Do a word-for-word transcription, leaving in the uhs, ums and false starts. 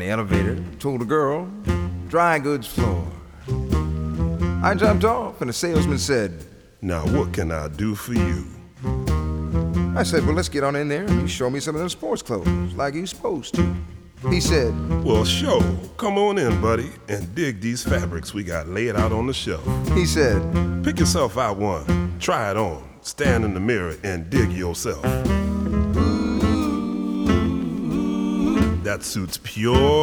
The elevator told a girl, dry goods floor. I jumped off and the salesman said, "Now what can I do for you?" I said, well, let's get on in there and you show me some of them sports clothes like you supposed to. He said, "Well, sure. Come on in, buddy, and dig these fabrics we got laid out on the shelf." He said, "Pick yourself out one, try it on, stand in the mirror and dig yourself. That suit's pure